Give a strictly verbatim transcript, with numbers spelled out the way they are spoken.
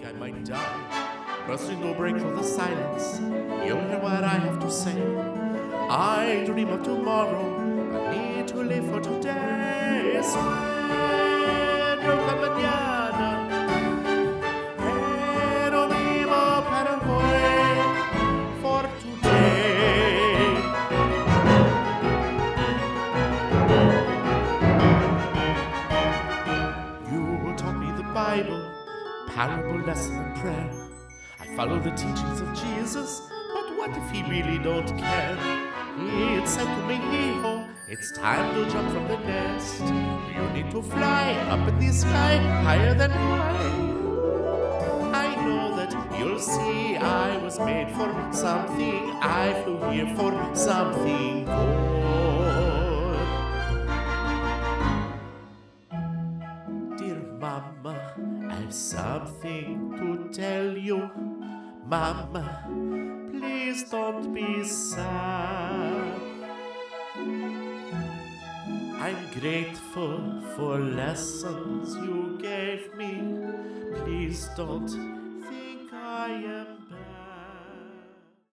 I might die. But there's no break for the silence. You'll hear what I have to say. I dream of tomorrow. I need to live for today. Sueño con mañana. Pero vivo para hoy. For today. You taught me the Bible, parable, lesson, and prayer. I follow the teachings of Jesus, but what if he really don't care? He said to me, Hijo, it's time to jump from the nest. You need to fly up in the sky, higher than high. I know that you'll see I was made for something. I flew here for something good. Dear Mama, I've something to tell you. Mama, please don't be sad. I'm grateful for lessons you gave me. Please don't think I am